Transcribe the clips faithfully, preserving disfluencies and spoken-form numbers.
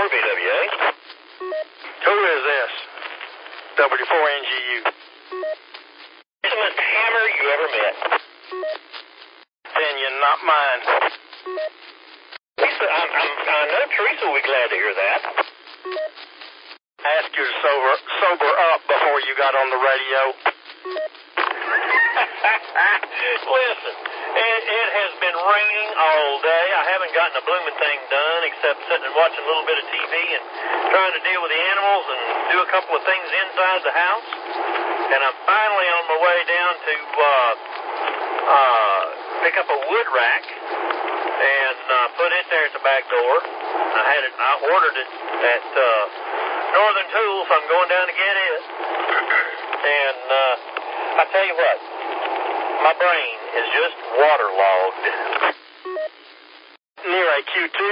four V W A. Who is this? W four N G U. He's the most hammer you ever met. Then you're not mine. Lisa, I'm, I'm, I know Teresa will be glad to hear that. I asked you to sober, sober up before you got on the radio. Listen, it, it has been raining all day. I haven't gotten a blooming thing done except sitting and watching a little bit of T V and trying to deal with the animals and do a couple of things inside the house. And I'm finally on my way down to uh, uh, pick up a wood rack and uh, put it there at the back door. I had it. I ordered it at uh, Northern Tools. So I'm going down to get it. And uh, I tell you what, my brain is just waterlogged. Near a Q T?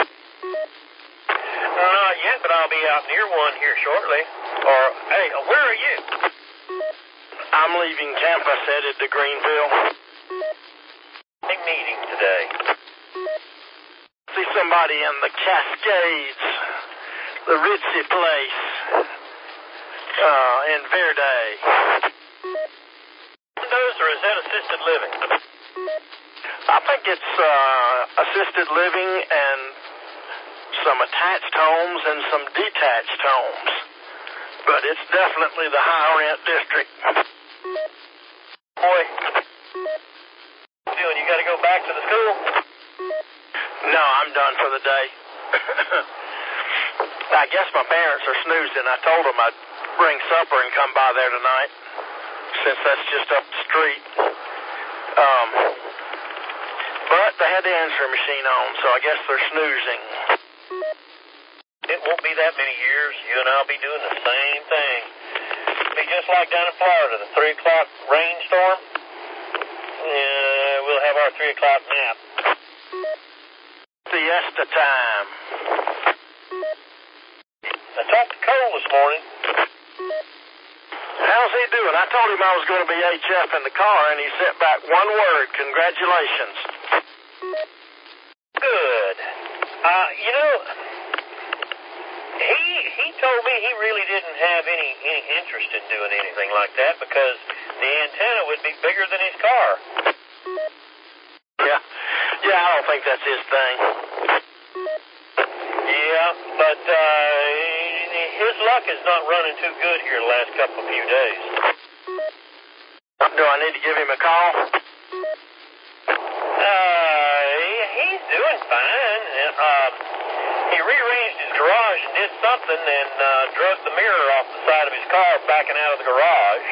Not yet, but I'll be out near one here shortly. Or, hey, where are you? I'm leaving campus headed to Greenville. Big meeting today. See somebody in the Cascades, the ritzy place, uh, in Verde. Those or is that assisted living? I think it's uh, assisted living and some attached homes and some detached homes. But it's definitely the high rent district. Boy, what are you doing? You got to go back to the school? No, I'm done for the day. I guess my parents are snoozing. I told them I'd bring supper and come by there tonight, since that's just up the street. Um, but they had the answering machine on, so I guess they're snoozing. It won't be that many years. You and I'll be doing the same thing. It'll be just like down in Florida, the three o'clock rainstorm. Yeah, we'll have our three o'clock nap. Siesta time. I talked to Cole this morning. How's he doing? I told him I was going to be H F in the car, and he sent back one word, congratulations. Good. Uh, you know, he he told me he really didn't have any, any interest in doing anything like that because the antenna would be bigger than his car. Yeah, yeah, I don't think that's his thing. Yeah, but uh, his luck is not running too good here the last couple of few days. Do I need to give him a call? Uh, he's doing fine. Um, he rearranged his garage and did something and uh, drug the mirror off the side of his car backing out of the garage.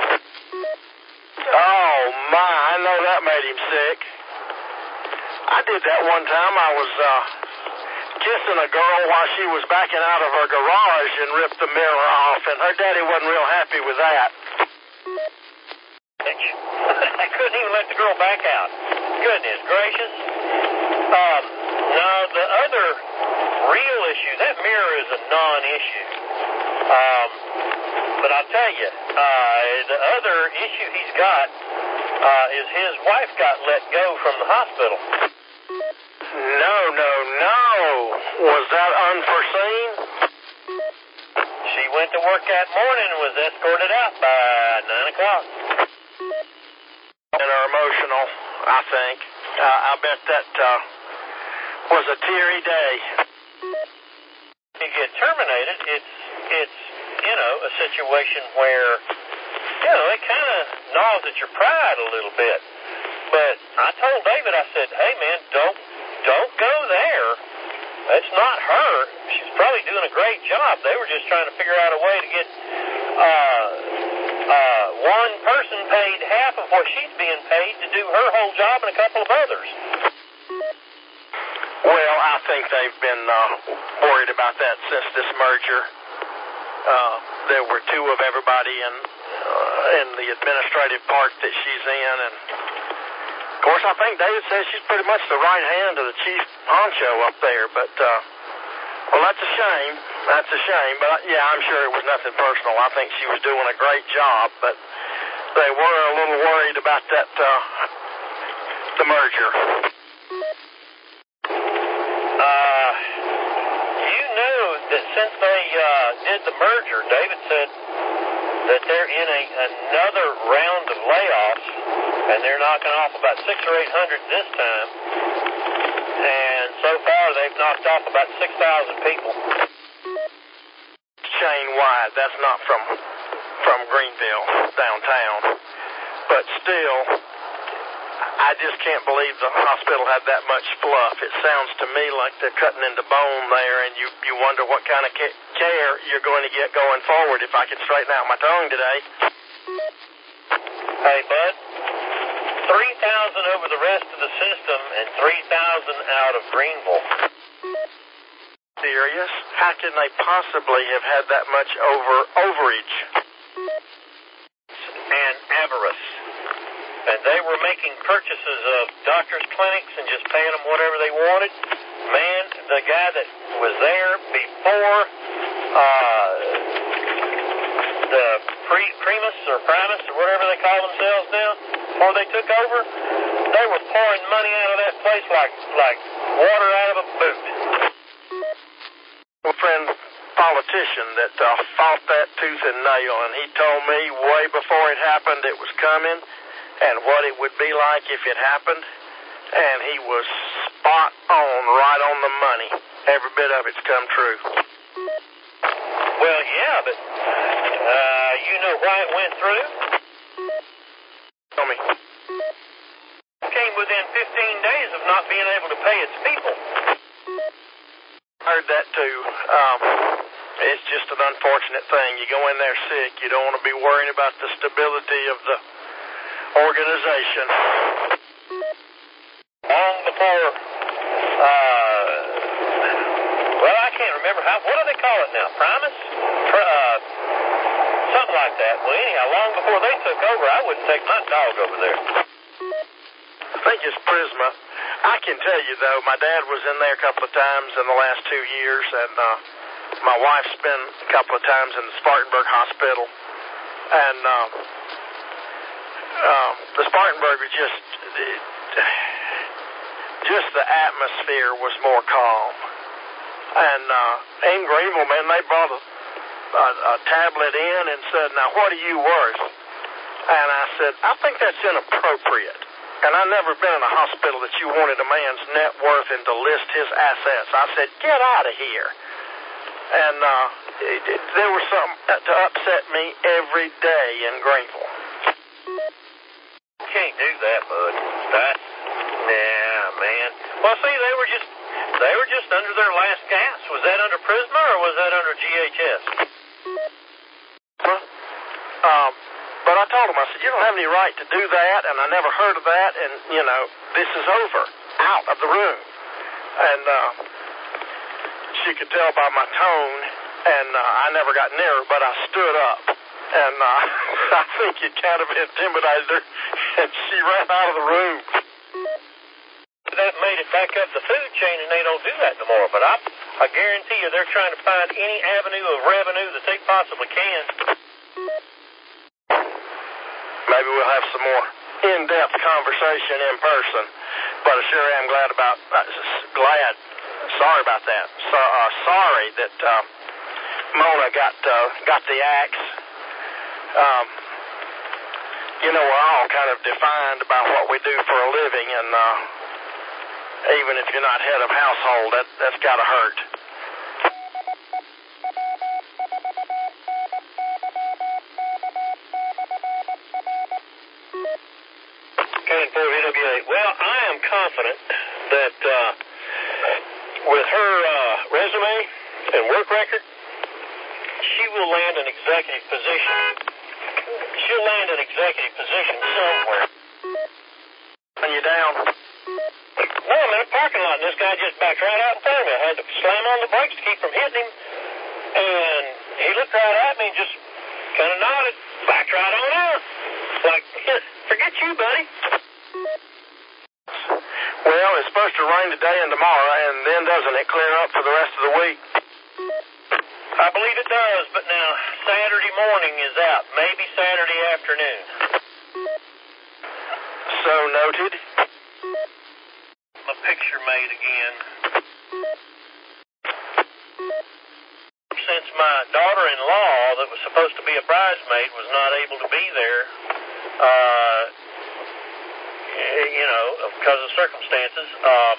Oh, my, I know that made him sick. I did that one time. I was uh, kissing a girl while she was backing out of her garage and ripped the mirror off, and her daddy wasn't real happy with that. I couldn't even let the girl back out. Goodness gracious. Um, no, the other real issue, that mirror is a non-issue. Um, but I'll tell you, uh, the other issue he's got uh, is his wife got let go from the hospital. No, no, no. Was that unforeseen? She went to work that morning and was escorted out by nine o'clock. And are emotional, I think. Uh, I bet that uh, was a teary day. You get terminated, it's, it's, you know, a situation where, you know, it kind of gnaws at your pride a little bit. But I told David, I said, hey, man, don't, don't go there. That's not her. She's probably doing a great job. They were just trying to figure out a way to get uh, uh, one person paid half of what she's being paid to do her whole job and a couple of others. Well, I think they've been uh, worried about that since this merger. Uh, there were two of everybody in, uh, in the administrative part that she's in, and of course, I think David says she's pretty much the right hand of the chief honcho up there, but, uh, well, that's a shame. That's a shame, but, yeah, I'm sure it was nothing personal. I think she was doing a great job, but they were a little worried about that, uh, the merger. Uh, you know did the merger, David said that they're in a, another round of layoffs, and they're knocking off about six or eight hundred this time. And so far, they've knocked off about six thousand people. Chain-wide, that's not from from Greenville downtown, but still, I just can't believe the hospital had that much fluff. It sounds to me like they're cutting into bone there, and you, you wonder what kind of ca- care you're going to get going forward. If I could straighten out my tongue today. Hey, bud, three thousand over the rest of the system and three thousand out of Greenville. Serious? How can they possibly have had that much over overage? And avarice. And they were making purchases of doctors' clinics and just paying them whatever they wanted. Man, the guy that was there before uh, the pre Primus or Primus or whatever they call themselves now, before they took over, they were pouring money out of that place like like water out of a boot. A friend politician that uh, fought that tooth and nail, and he told me way before it happened it was coming and what it would be like if it happened, and he was spot on, right on the money. Every bit of it's come true. Well, yeah, but uh, you know why it went through? Tell me. It came within fifteen days of not being able to pay its people. Heard that too. Um, it's just an unfortunate thing. You go in there sick, you don't want to be worrying about the stability of the organization. Long before, uh, well, I can't remember how, what do they call it now? Primus? Uh, something like that. Well, anyhow, long before they took over, I wouldn't take my dog over there. I think it's Prisma. I can tell you, though, my dad was in there a couple of times in the last two years, and uh, my wife's been a couple of times in the Spartanburg Hospital. And uh, uh, the Spartanburg was just, it, just the atmosphere was more calm. And uh, in Greenville, man, they brought a, a, a tablet in and said, now, what are you worth? And I said, I think that's inappropriate. And I've never been in a hospital that you wanted a man's net worth and to list his assets. I said, get out of here. And uh, it, it, there was something to upset me every day in Greenville. You can't do that, bud. That, nah, man. Well, see, they were just, they were just under their last gas. Was that under Prisma or was that under G H S? Huh? Um... But I told him, I said, you don't have any right to do that, and I never heard of that, and, you know, this is over, out of the room. And uh, she could tell by my tone, and uh, I never got near her, but I stood up. And uh, I think it kind of intimidated her, and she ran out of the room. That made it back up the food chain, and they don't do that no more. But I, I guarantee you they're trying to find any avenue of revenue that they possibly can. Maybe we'll have some more in-depth conversation in person. But I sure am glad about, uh, glad, sorry about that. So, uh, sorry that uh, Mona got uh, got the axe. Um, you know, we're all kind of defined about what we do for a living, and uh, even if you're not head of household, that, that's got to hurt. Well, I am confident that uh, with her uh, resume and work record, she will land an executive position. She'll land an executive position somewhere. Are you down? No, I'm in a parking lot, and this guy just backed right out in front of me. I had to slam on the brakes to keep from hitting him, and he looked right at me and just kind of nodded, backed right on out. Like, forget you, buddy. Well, it's supposed to rain today and tomorrow, and then doesn't it clear up for the rest of the week? I believe it does, but now Saturday morning is out, maybe Saturday afternoon. So noted. A picture made again. Since my daughter-in-law that was supposed to be a bridesmaid was not able to be there, uh, you know, because of circumstances. Um,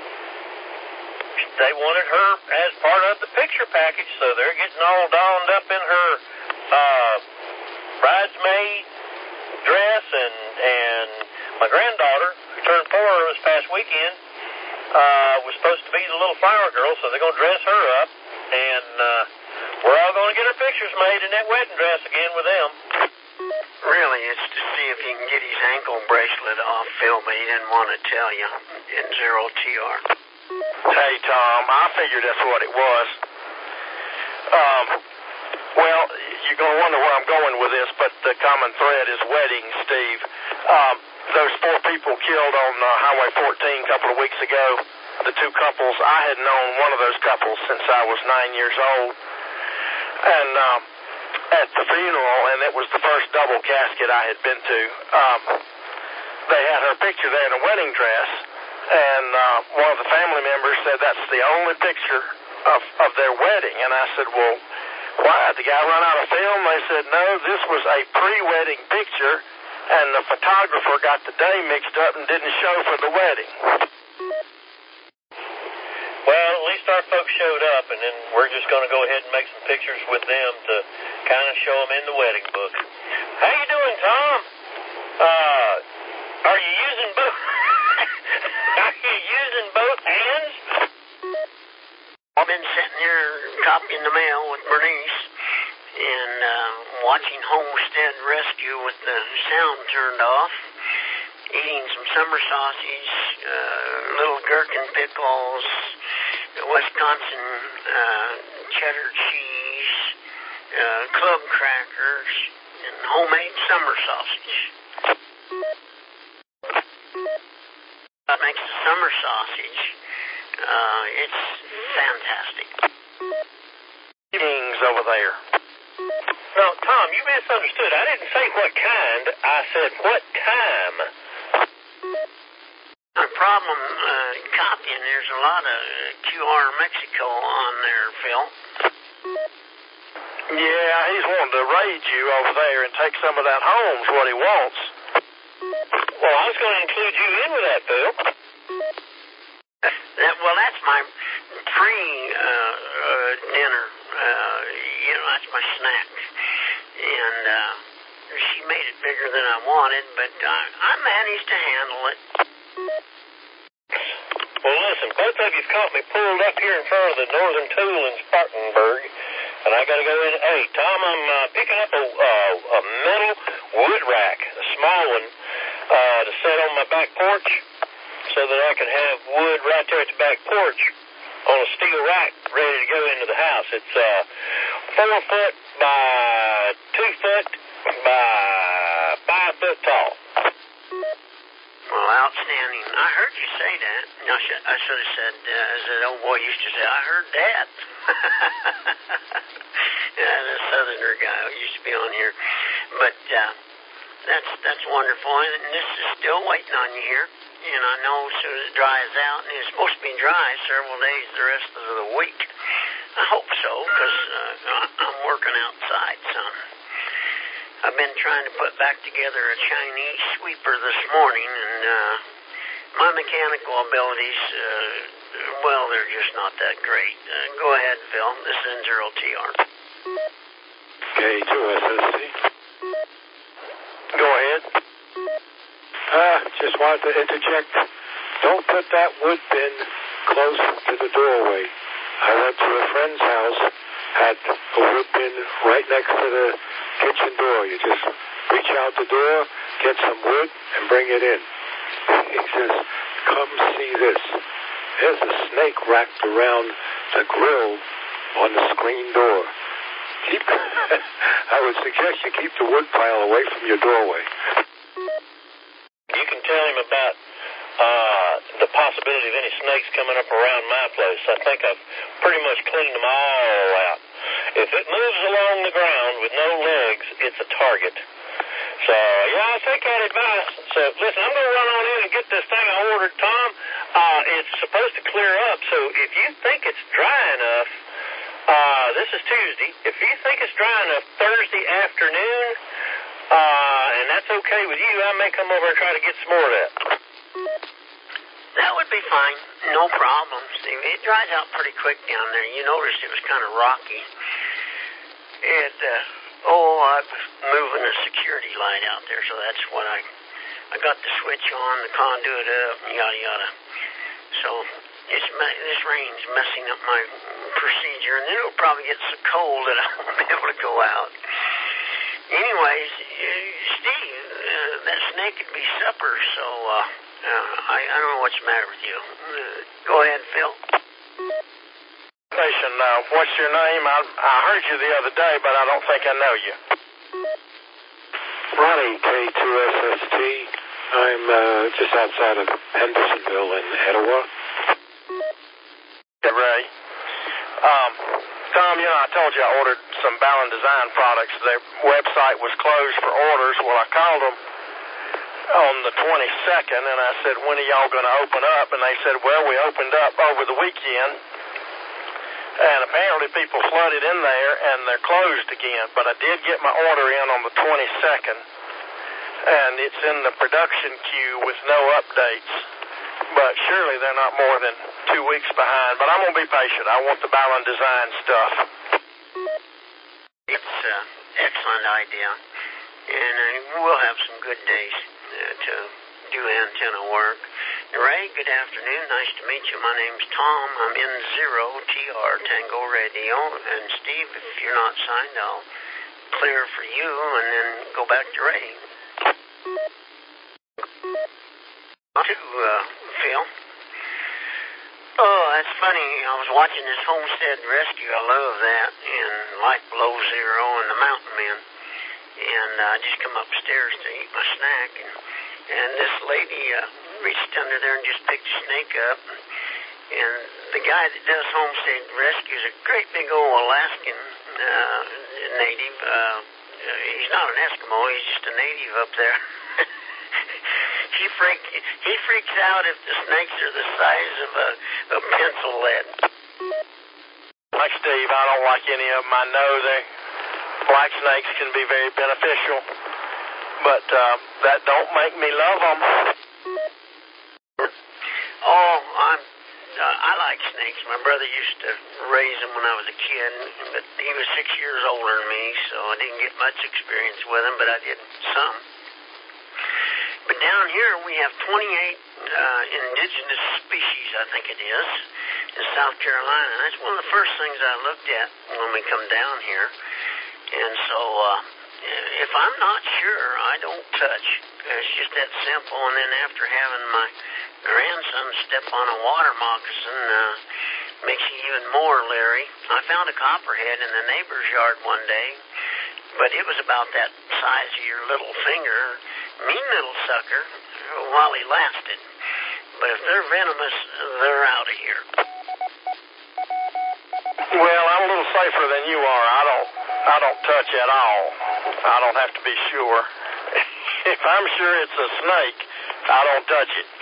they wanted her as part of the picture package, so they're getting all donned up in her uh, bridesmaid dress, and, and my granddaughter, who turned four this past weekend, uh, was supposed to be the little flower girl, so they're going to dress her up, and uh, we're all going to get our pictures made in that wedding dress again with them. Really, it's to see if he can get his ankle bracelet off, Phil, but he didn't want to tell you in zero T R. Hey, Tom, I figured that's what it was. Um, well, you're going to wonder where I'm going with this, but the common thread is weddings, Steve. Um, those four people killed on uh, Highway fourteen a couple of weeks ago, the two couples, I had known one of those couples since I was nine years old. And um, at the funeral, and it was the first double casket I had been to, um, they had her picture there in a wedding dress, and uh, one of the family members said that's the only picture of, of their wedding. And I said, well, why? Did the guy run out of film? They said, no, this was a pre-wedding picture, and the photographer got the day mixed up and didn't show for the wedding. Well, at least our folks showed up, and then we're just going to go ahead and make some pictures with them to kind of show them in the wedding book. How you doing, Tom? Uh, are you using both? Are you using both hands? I've been sitting here copying the mail with Bernice and uh, watching Homestead Rescue with the sound turned off, eating some summer sausage, uh, little gherkin pickles, Wisconsin uh, cheddar cheese, uh, club crackers, and homemade summer sausage. That makes the summer sausage. Uh, it's fantastic. Things over there. No, Tom, you misunderstood. I didn't say what kind. I said what time. The problem, uh, copying, there's a lot of Q R Mexico on there, Phil. Yeah, he's wanting to raid you over there and take some of that home's what he wants. Well, I was going to include you in with that, Phil. That, well, that's my pre-dinner. Uh, uh, you know, that's my snack. And uh, she made it bigger than I wanted, but I, I managed to handle it. Well, listen, both of you caught me pulled up here in front of the Northern Tool in Spartanburg, and I got to go in. Hey, Tom, I'm uh, picking up a, uh, a metal wood rack, a small one, uh, to set on my back porch, so that I can have wood right there at the back porch on a steel rack ready to go into the house. It's uh, four foot by two foot by five foot tall. Well, outstanding. I heard you say that. I should, I should have said, uh, as an old boy used to say, I heard that. Yeah, the southerner guy who used to be on here. But uh, that's that's wonderful. And this is still waiting on you here. And I know as soon as it dries out, and it's supposed to be dry several days the rest of the week. I hope so, because uh, I'm working outside some. I've been trying to put back together a Chinese sweeper this morning, and uh, my mechanical abilities, uh, well, they're just not that great. Uh, go ahead, Phil. This is N zero T R. K two S S C. Go ahead. Ah, just wanted to interject. Don't put that wood bin close to the doorway. I went to a friend's house, had a wood bin right next to the kitchen door. You just reach out the door, get some wood, and bring it in. He says, come see this. There's a snake wrapped around the grill on the screen door. Keep, I would suggest you keep the wood pile away from your doorway. You can tell him about uh, the possibility of any snakes coming up around my place. I think I've pretty much cleaned them all out. If it moves along the ground with no legs, it's a target. So, yeah, I'll take that advice. So, listen, I'm going to run on in and get this thing I ordered, Tom. Uh, it's supposed to clear up, so if you think it's dry enough, uh, this is Tuesday. If you think it's dry enough Thursday afternoon, uh, and that's okay with you, I may come over and try to get some more of that. That would be fine. No problem, Steve. It dries out pretty quick down there. You noticed it was kind of rocky. And, uh, oh, I was moving a security light out there, so that's what I... I got the switch on, the conduit up, yada, yada. So it's, this rain's messing up my procedure, and then it'll probably get so cold that I won't be able to go out. Anyways, uh, Steve, uh, that snake could be supper, so uh, uh, I, I don't know what's the matter with you. Uh, go ahead, Phil. Station, uh, what's your name? I, I heard you the other day, but I don't think I know you. Ronnie, K two S S T. I'm uh, just outside of Hendersonville in Etowah. Hey, Ray. Um, Tom, you know, I told you I ordered some Ballon Design products. Their website was closed for orders. Well, I called them on the twenty-second, and I said, when are y'all going to open up? And they said, well, we opened up over the weekend. And apparently people flooded in there, and they're closed again. But I did get my order in on the twenty-second, and it's in the production queue with no updates. But surely they're not more than two weeks behind. But I'm going to be patient. I want the Ballon Design stuff. It's an excellent idea. And uh, we'll have some good days uh, to do antenna work. Ray, good afternoon. Nice to meet you. My name's Tom. I'm in Zero T R Tango Radio. And Steve, if you're not signed, I'll clear for you and then go back to Ray. To uh, Phil. Oh, that's funny. I was watching this Homestead Rescue. I love that. And Life Below Zero and the Mountain Men. And I uh, just come upstairs to eat my snack. And, and this lady uh, reached under there and just picked a snake up. And the guy that does Homestead Rescue is a great big old Alaskan uh, native. Uh, he's not an Eskimo. He's just a native up there. He freak, he freaks out if the snakes are the size of a, a pencil lead. Like Steve, I don't like any of them. I know they black snakes can be very beneficial, but uh, that don't make me love them. Oh, I'm, uh, I like snakes. My brother used to raise them when I was a kid, but he was six years older than me, so I didn't get much experience with them, but I did some. But down here we have twenty-eight uh, indigenous species, I think it is, in South Carolina. And that's one of the first things I looked at when we come down here. And so uh, if I'm not sure, I don't touch. It's just that simple. And then after having my grandson step on a water moccasin, uh, makes you even more leery. I found a copperhead in the neighbor's yard one day, but it was about that size of your little finger. Mean little sucker while he lasted. But if they're venomous, they're out of here. Well, I'm a little safer than you are. I don't I don't touch at all. I don't have to be sure. If I'm sure it's a snake, I don't touch it.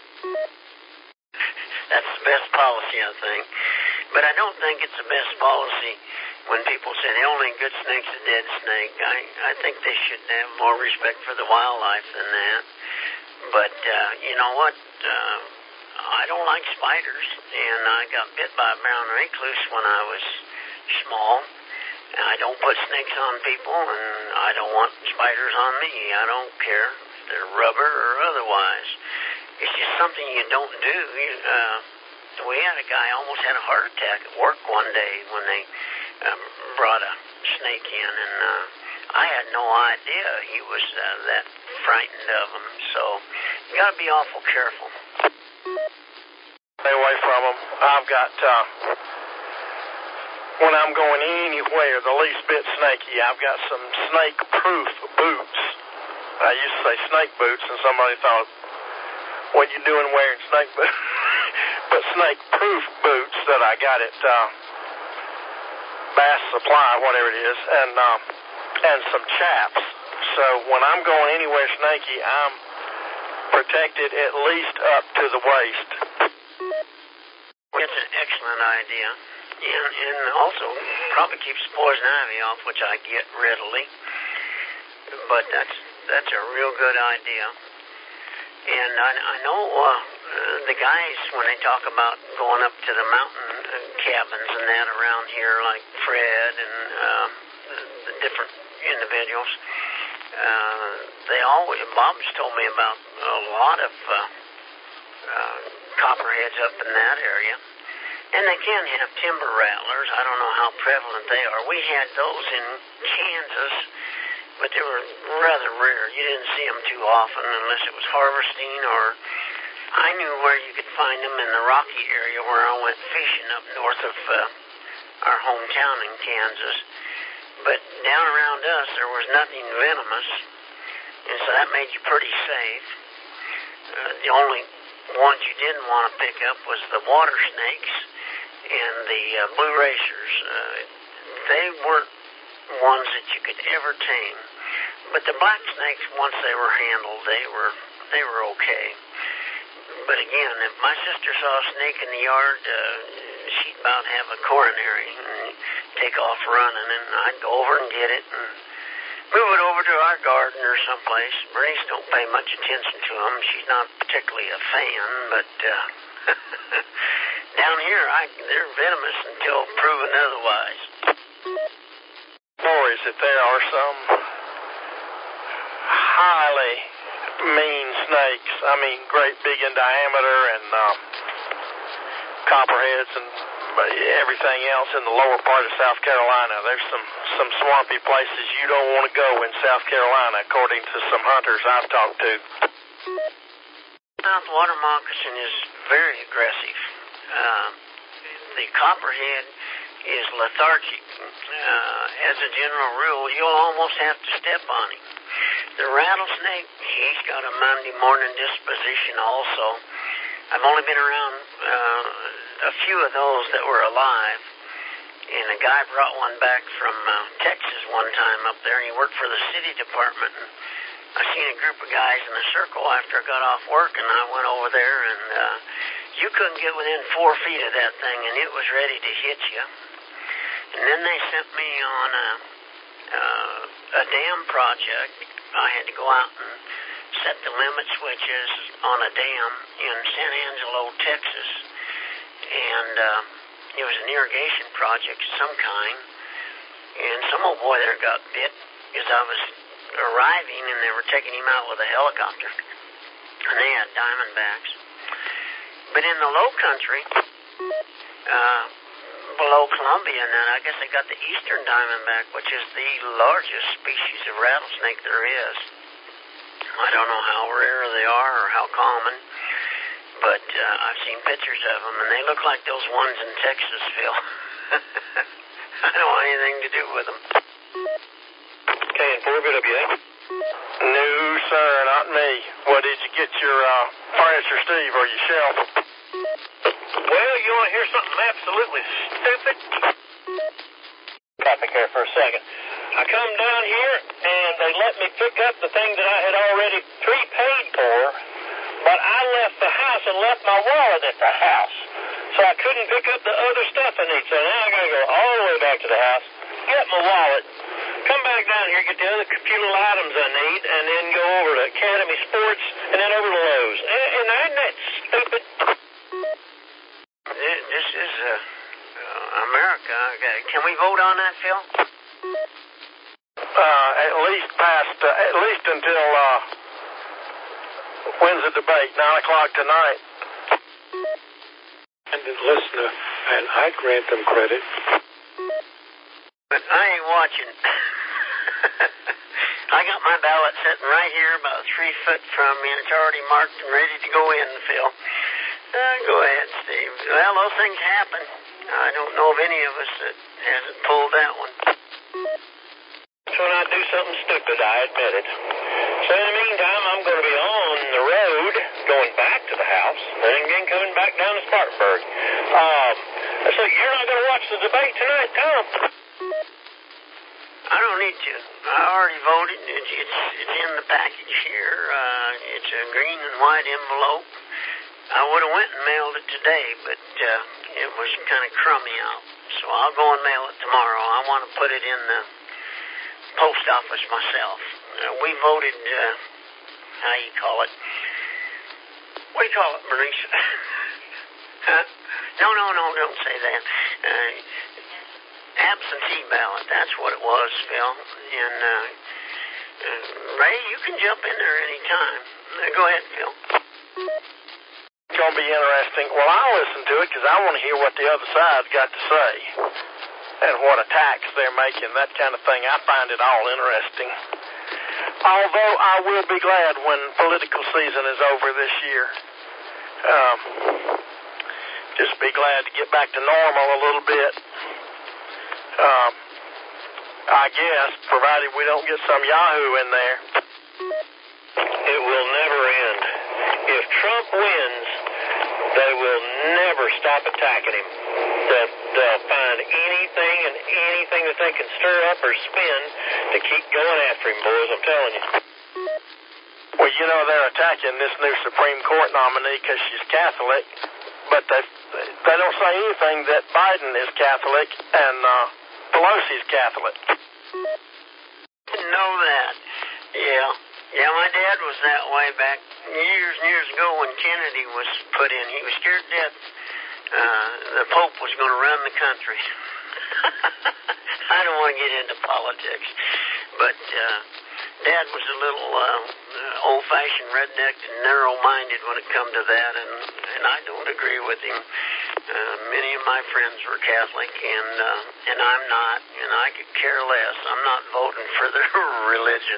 That's the best policy, I think. But I don't think it's the best policy when people say the only good snake's a dead snake. I, I think they should have more respect for the wildlife than that. But, uh, you know what? Uh, I don't like spiders, and I got bit by a brown recluse when I was small. And I don't put snakes on people, and I don't want spiders on me. I don't care if they're rubber or otherwise. It's just something you don't do. You, uh, we had a guy almost had a heart attack at work one day when they um, brought a snake in, and uh, I had no idea he was uh, that frightened of them. So you got to be awful careful. Stay away from them. I've got, uh, when I'm going anywhere the least bit snaky, I've got some snake-proof boots. I used to say snake boots, and somebody thought, what you doing wearing snake boots? But snake-proof boots that I got at uh, Bass Supply, whatever it is, and um, and some chaps. So when I'm going anywhere snaky, I'm protected at least up to the waist. It's an excellent idea. and, and also probably keeps poison ivy off, which I get readily. But that's that's a real good idea. And I, I know uh, the guys, when they talk about going up to the mountain cabins and that around here, like Fred and uh, the, the different individuals, uh, they always, Bob's told me about a lot of uh, uh, copperheads up in that area. And they can have timber rattlers. I don't know how prevalent they are. We had those in Kansas, but they were rather rare. You didn't see them too often unless it was harvesting, or I knew where you could find them in the Rocky area where I went fishing up north of uh, our hometown in Kansas. But down around us, there was nothing venomous, and so that made you pretty safe. Uh, the only ones you didn't want to pick up was the water snakes and the uh, blue racers. Uh, they weren't ones that you could ever tame. But the black snakes, once they were handled, they were they were okay. But again, if my sister saw a snake in the yard, uh, she'd about have a coronary and take off running, and I'd go over and get it and move it over to our garden or someplace. Bernice don't pay much attention to them. She's not particularly a fan, but uh, down here, I, they're venomous until proven otherwise. Stories that there are some highly mean snakes. I mean, great big in diameter, and um, copperheads and everything else in the lower part of South Carolina. There's some, some swampy places you don't want to go in South Carolina, according to some hunters I've talked to. South water moccasin is very aggressive. Uh, the copperhead is lethargic. Uh, as a general rule, you'll almost have to step on him. The rattlesnake, he's got a Monday morning disposition also. I've only been around uh, a few of those that were alive, and a guy brought one back from uh, Texas one time up there, and he worked for the city department. And I seen a group of guys in a circle after I got off work, and I went over there, and uh, you couldn't get within four feet of that thing, and it was ready to hit you. And then they sent me on a, uh, a dam project. I had to go out and set the limit switches on a dam in San Angelo, Texas. And uh, it was an irrigation project of some kind. And some old boy there got bit as I was arriving, and they were taking him out with a helicopter. And they had diamondbacks. But in the low country, uh, below Columbia, and then I guess they got the eastern diamondback, which is the largest species of rattlesnake there is. I don't know how rare they are or how common, but uh, I've seen pictures of them, and they look like those ones in Texas, Phil. I don't want anything to do with them. K N four B W A? No, sir, not me. What did you get your uh, furniture, Steve, or your shelf? Well, you want to hear something absolutely stupid? Traffic here for a second. I come down here, and they let me pick up the thing that I had already prepaid for, but I left the house and left my wallet at the house. So I couldn't pick up the other stuff I need. So now I got to go all the way back to the house, get my wallet, come back down here, get the other few little items I need, and then go over to Academy Sports, and then over to Lowe's. And, and isn't that stupid? This is uh, uh, America. Can we vote on that, Phil? Uh, at least past, uh, at least until, uh, when's the debate? Nine o'clock tonight. And the listener, and I grant them credit. But I ain't watching. I got my ballot sitting right here about three foot from me, and it's already marked and ready to go in, Phil. Uh, go ahead, Steve. Well, those things happen. I don't know of any of us that hasn't pulled that one. That's when I do something stupid, I admit it. So in the meantime, I'm going to be on the road, going back to the house, and again coming back down to Spartanburg. Um, so you're not going to watch the debate tonight, Tom? I don't need to. I already voted. It's, it's, it's in the package here. Uh, it's a green and white envelope. I would have went and mailed it today, but uh, it was kind of crummy out. So so I'll go and mail it tomorrow. I want to put it in the post office myself. Uh, we voted, uh, how you call it? What do you call it, Bernice? Huh? No, no, no, don't say that. Uh, absentee ballot, that's what it was, Phil. And, uh, uh, Ray, you can jump in there any time. Uh, go ahead, Phil. It's going to be interesting. Well, I'll listen to it because I want to hear what the other side's got to say and what attacks they're making, that kind of thing. I find it all interesting. Although I will be glad when political season is over this year. Um, just be glad to get back to normal a little bit. Um, I guess, provided we don't get some Yahoo in there. It will never end. If Trump wins, they will never stop attacking him. They'll, they'll find anything and anything that they can stir up or spin to keep going after him, boys, I'm telling you. Well, you know, they're attacking this new Supreme Court nominee because she's Catholic, but they they don't say anything that Biden is Catholic and uh, Pelosi's Catholic. Didn't know that. Yeah. Yeah, my dad was that way back years and years ago when Kennedy was put in. He was scared to death uh, the Pope was going to run the country. I don't want to get into politics, but uh, Dad was a little uh, old-fashioned, rednecked, and narrow-minded when it come to that, and, and I don't agree with him. Uh, many of my friends were Catholic, and uh, and I'm not, and I could care less. I'm not voting for their religion.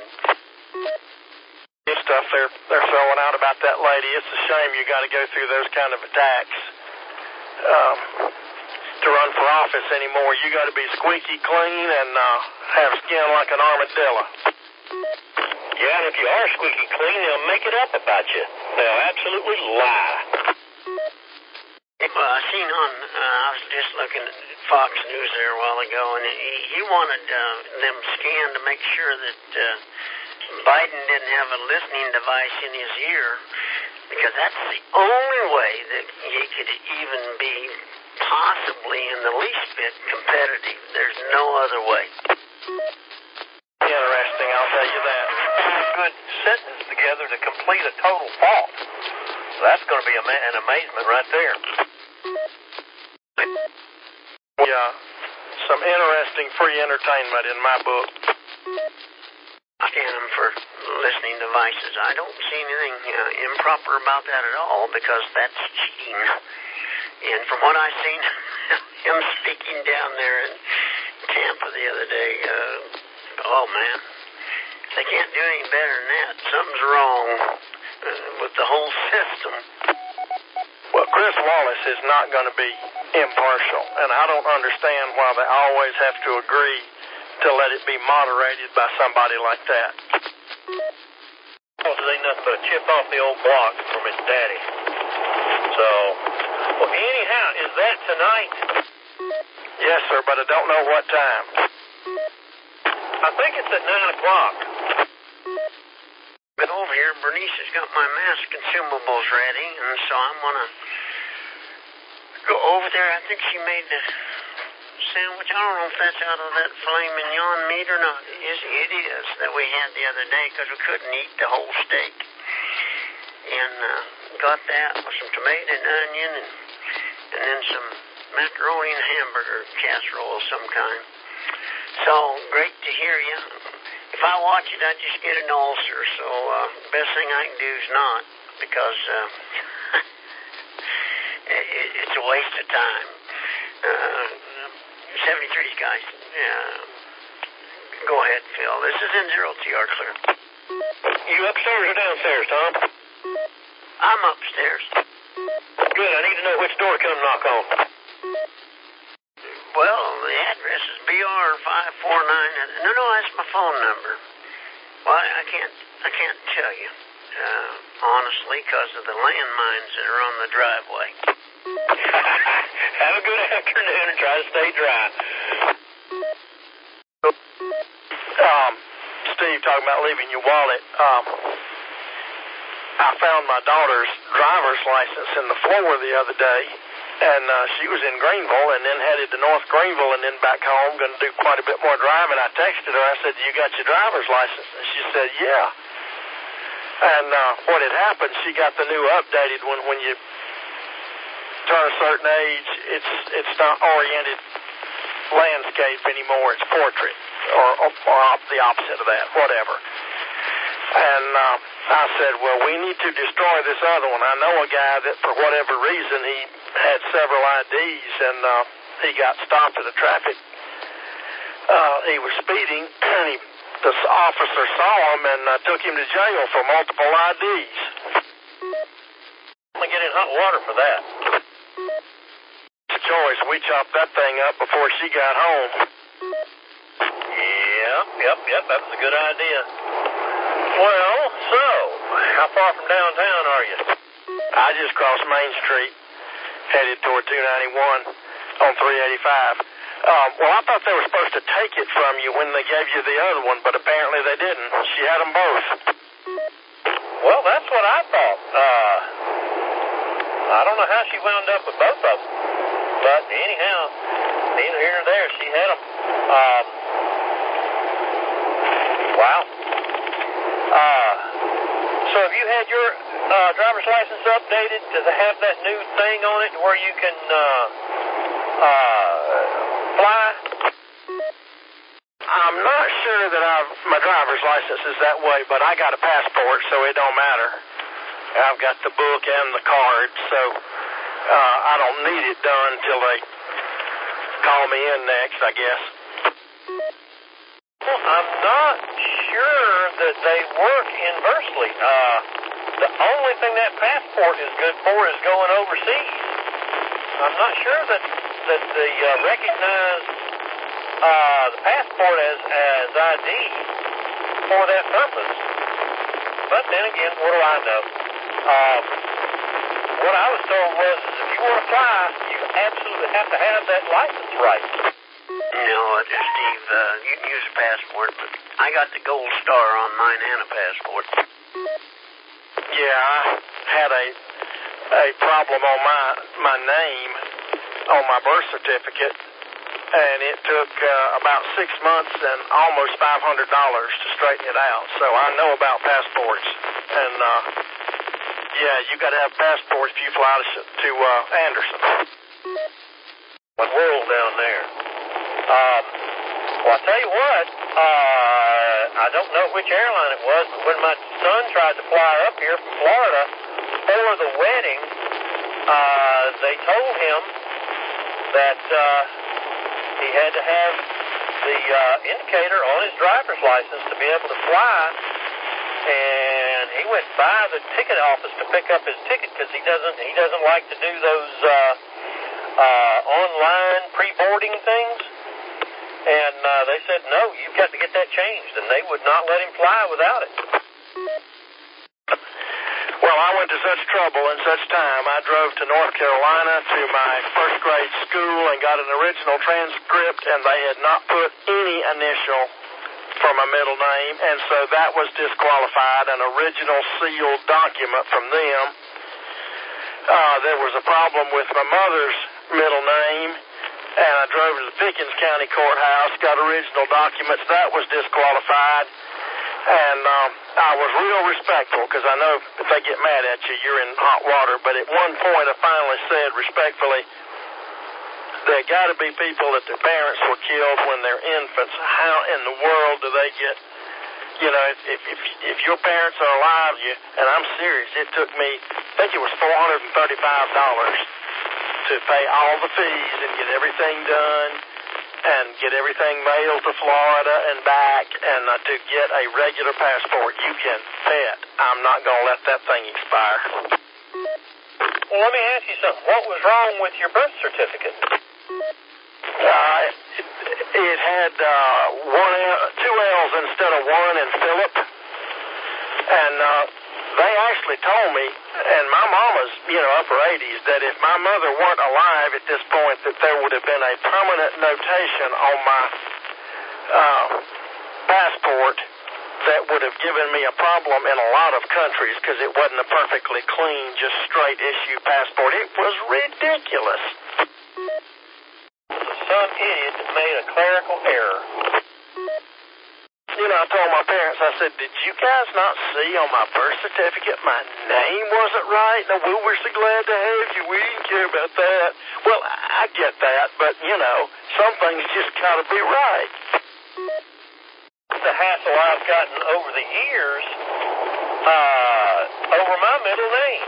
Stuff they're they're throwing out about that lady. It's a shame you got to go through those kind of attacks um, to run for office anymore. You got to be squeaky clean and uh, have skin like an armadillo. Yeah, and if you are squeaky clean, they'll make it up about you. They'll absolutely lie. Well, I seen on, uh, I was just looking at Fox News there a while ago, and he, he wanted uh, them scanned to make sure that uh, Biden didn't have a listening device in his ear, because that's the only way that he could even be possibly in the least bit competitive. There's no other way. Interesting, I'll tell you that. A good sentence together to complete a total thought. So that's going to be a ma- an amazement right there. Yeah, some interesting free entertainment in my book. I scan them for listening devices. I don't see anything uh, improper about that at all, because that's cheating. And from what I've seen him speaking down there in Tampa the other day, uh, oh man, they can't do any better than that. Something's wrong uh, with the whole system. Well, Chris Wallace is not going to be impartial, and I don't understand why they always have to agree to let it be moderated by somebody like that. Well, ain't nothing but a chip off the old block from his daddy. So, well, anyhow, is that tonight? Yes, sir, but I don't know what time. I think it's at nine o'clock. Been over here, Bernice has got my mass consumables ready, and so I'm going to go over there. I think she made the sandwich. I don't know if that's out of that filet mignon meat or not. Yes, it is, that we had the other day, because we couldn't eat the whole steak. And uh, got that with some tomato and onion, and, and then some macaroni and hamburger casserole of some kind. So, great to hear you. If I watch it, I just get an ulcer, so uh, best thing I can do is not, because uh, it, it's a waste of time. Uh, seventy-three, guys. Uh, go ahead, Phil. This is N zero T R clear. You upstairs or downstairs, Tom? I'm upstairs. Good. I need to know which door to come knock on. Well, the address is B R five four nine. No, no, that's my phone number. Well, I can't, I can't tell you, uh, honestly, because of the landmines that are on the driveway. Have a good afternoon and try to stay dry. Um, Steve, talking about leaving your wallet. Um, I found my daughter's driver's license in the floor the other day, and uh, she was in Greenville and then headed to North Greenville and then back home, going to do quite a bit more driving. I texted her. I said, you got your driver's license? And she said, yeah. And uh, what had happened, she got the new updated one. When you turn a certain age, it's it's not oriented landscape anymore. It's portrait or, or the opposite of that, whatever. And uh, I said, well, we need to destroy this other one. I know a guy that for whatever reason he had several I Ds and uh, he got stopped at a traffic. Uh, he was speeding and he, the officer saw him and uh, took him to jail for multiple I Ds. I'm going to get in hot water for that. It's a choice. We chopped that thing up before she got home. Yep, yep, yep. That was a good idea. Well, so, how far from downtown are you? I just crossed Main Street, headed toward two ninety-one on three eighty-five. Um, well, I thought they were supposed to take it from you when they gave you the other one, but apparently they didn't. She had them both. Well, that's what I thought. Uh, I don't know how she wound up with both of them. But anyhow, neither here nor there, she had them. Um, wow. Uh, so have you had your uh, driver's license updated? Does it have that new thing on it where you can uh, uh, fly? I'm not sure that I've, my driver's license is that way, but I got a passport, so it don't matter. I've got the book and the card, so uh, I don't need it done until they call me in next, I guess. Well, I'm not sure that they work inversely. Uh, the only thing that passport is good for is going overseas. I'm not sure that that they uh, recognize uh, the passport as as I D for that purpose. But then again, what do I know? Um, what I was told was, is if you want to fly, you absolutely have to have that license right. No, Steve, uh, you can use a passport, but I got the gold star on mine and a passport. Yeah, I had a a problem on my my name on my birth certificate, and it took uh, about six months and almost five hundred dollars to straighten it out. So I know about passports, and uh, yeah, you got to have passports if you fly to, to uh, Anderson. What world down there? Um, well, I'll tell you what, uh, I don't know which airline it was, but when my son tried to fly up here from Florida for the wedding, uh, they told him that uh, he had to have the uh, indicator on his driver's license to be able to fly, and he went by the ticket office to pick up his ticket because he doesn't he doesn't like to do those uh, uh, online pre-boarding things. And uh, they said, no, you've got to get that changed, and they would not let him fly without it. Well, I went to such trouble and such time. I drove to North Carolina to my first grade school and got an original transcript, and they had not put any initial for my middle name, and so that was disqualified, an original sealed document from them. Uh, there was a problem with my mother's middle name, and I drove to the Pickens County Courthouse, got original documents. That was disqualified. And um, I was real respectful because I know if they get mad at you, you're in hot water. But at one point I finally said respectfully, there got to be people that their parents were killed when they're infants. How in the world do they get, you know, if if, if, if your parents are alive, you, and I'm serious, it took me, I think it was four hundred thirty-five dollars to pay all the fees and get everything done and get everything mailed to Florida and back, and uh, to get a regular passport. You can bet I'm not going to let that thing expire. Well, let me ask you something. What was wrong with your birth certificate? Uh, it, it had uh, one, two L's instead of one in Philip, and uh, they actually told me, and my mama's, you know, upper eighties, that if my mother weren't alive at this point, that there would have been a permanent notation on my uh, passport that would have given me a problem in a lot of countries because it wasn't a perfectly clean, just straight issue passport. It was ridiculous. Some idiot that made a clerical error. You know, I told my parents, I said, did you guys not see on my birth certificate my name wasn't right? No, we were so glad to have you. We didn't care about that. Well, I get that, but, you know, some things just got to be right. The hassle I've gotten over the years uh, over my middle name.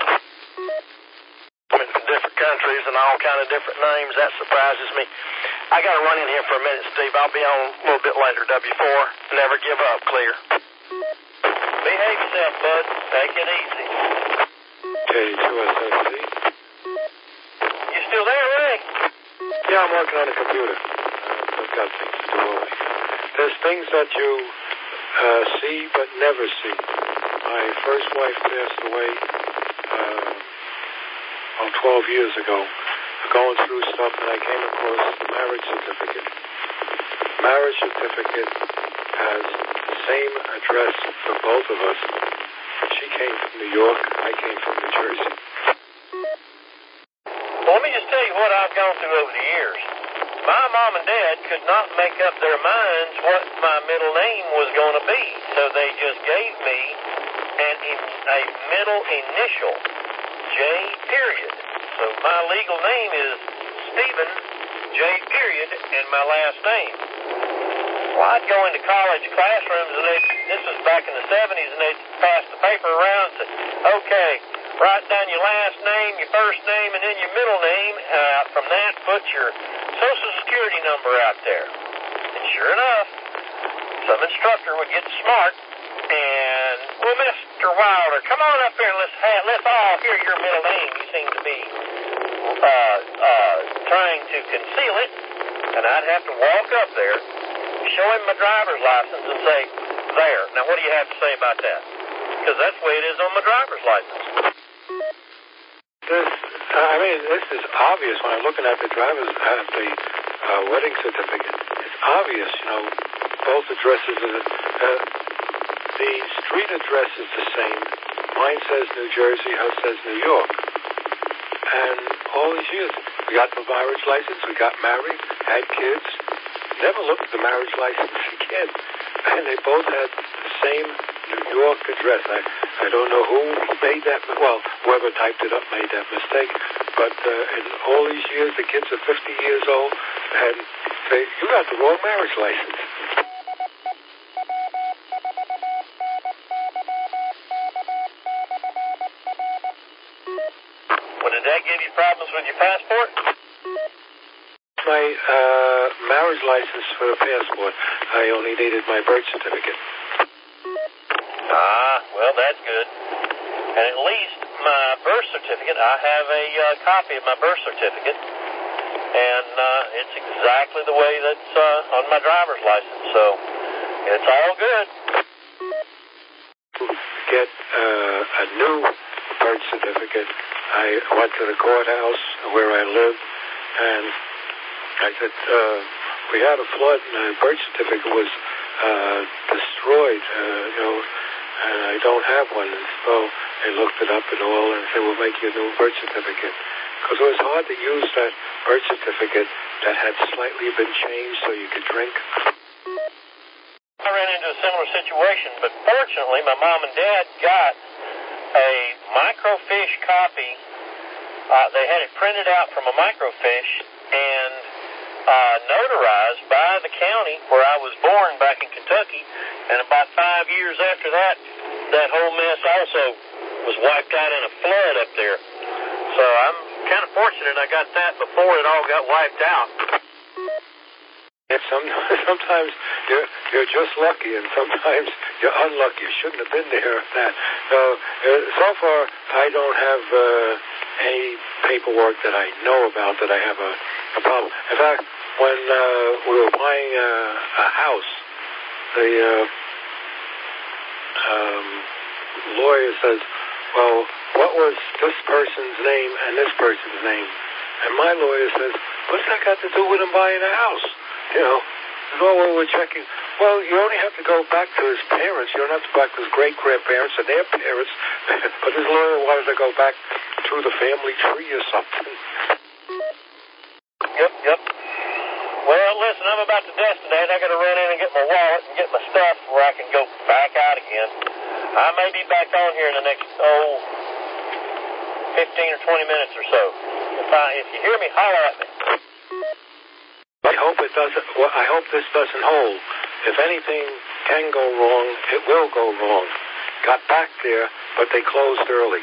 In different countries and all kind of different names, that surprises me. I got to run in here for a minute, Steve. I'll be on a little bit later. W four, never give up, clear. Behave yourself, bud. Take it easy. K two S S C. You still there, Ray? Yeah, I'm working on the computer. Uh, I've got things to do over here. There's things that you uh, see but never see. My first wife passed away uh, well, twelve years ago. Going through stuff, and I came across the marriage certificate. Marriage certificate has the same address for both of us. She came from New York. I came from New Jersey. Well, let me just tell you what I've gone through over the years. My mom and dad could not make up their minds what my middle name was going to be, so they just gave me an, a middle initial, J period. So my legal name is Stephen J. Period, and my last name. Well, I'd go into college classrooms, and they this was back in the seventies, and they'd pass the paper around and say, okay, write down your last name, your first name, and then your middle name. Uh, from that, put your Social Security number out there. And sure enough, some instructor would get smart, and, well, Mister Wilder, come on up here and let's, have, let's all hear your middle name. You seem to be uh, uh, trying to conceal it. And I'd have to walk up there, show him my driver's license, and say, there. Now, what do you have to say about that? Because that's the way it is on my driver's license. This, I mean, this is obvious when I'm looking at the driver's, at the uh, wedding certificate. It's obvious, you know, both addresses are the, uh, the street address is the same. Mine says New Jersey, hers says New York. And all these years, we got the marriage license, we got married, had kids, never looked at the marriage license again. And they both had the same New York address. I, I don't know who made that, well, whoever typed it up made that mistake. But uh, in all these years, the kids are fifty years old, and say, you got the wrong marriage license. Well, did that give you problems with your passport? My uh, marriage license for the passport, I only needed my birth certificate. Ah, well, that's good. And at least my birth certificate, I have a uh, copy of my birth certificate, and uh, it's exactly the way that's uh, on my driver's license, so it's all good. To get uh, a new birth certificate, I went to the courthouse where I lived, and I said, uh, we had a flood, and the birth certificate was uh, destroyed, uh, you know, and I don't have one. And so they looked it up and all, and said, we'll make you a new birth certificate. Because it was hard to use that birth certificate that had slightly been changed so you could drink. I ran into a similar situation, but fortunately my mom and dad got a microfiche copy. Uh, they had it printed out from a microfiche and uh, notarized by the county where I was born back in Kentucky, and about five years after that, that whole mess also was wiped out in a flood up there. So I'm kind of fortunate I got that before it all got wiped out. Yeah, some, sometimes you're, you're just lucky, and sometimes you're unlucky. You shouldn't have been there. That so, uh, so far, I don't have uh, any paperwork that I know about that I have a, a problem. In fact, when uh, we were buying a, a house, the uh, um, lawyer says, well, what was this person's name and this person's name? And my lawyer says, what's that got to do with him buying a house? You know, No, well, we're checking. Well, you only have to go back to his parents. You don't have to go back to his great-grandparents and their parents. But his lawyer wanted to go back through the family tree or something. Yep, yep. Well, listen, I'm about to destinate. I got to run in and get my wallet and get my stuff where I can go back out again. I may be back on here in the next, oh, fifteen or twenty minutes or so. If I, if you hear me, holler at me. I hope it doesn't. Well, I hope this doesn't hold. If anything can go wrong, it will go wrong. Got back there, but they closed early.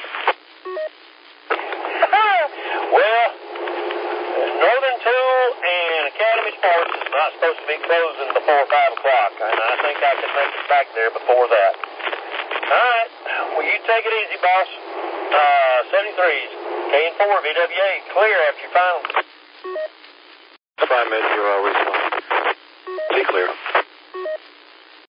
Well, Northern Tool and Academy Sports is not supposed to be closing before five o'clock, and I think I can make it back there before that. All right. Well, you take it easy, boss. Uh, seventy-threes, K and four, V W A, clear after your final. Five minutes, you're always fine. Be clear.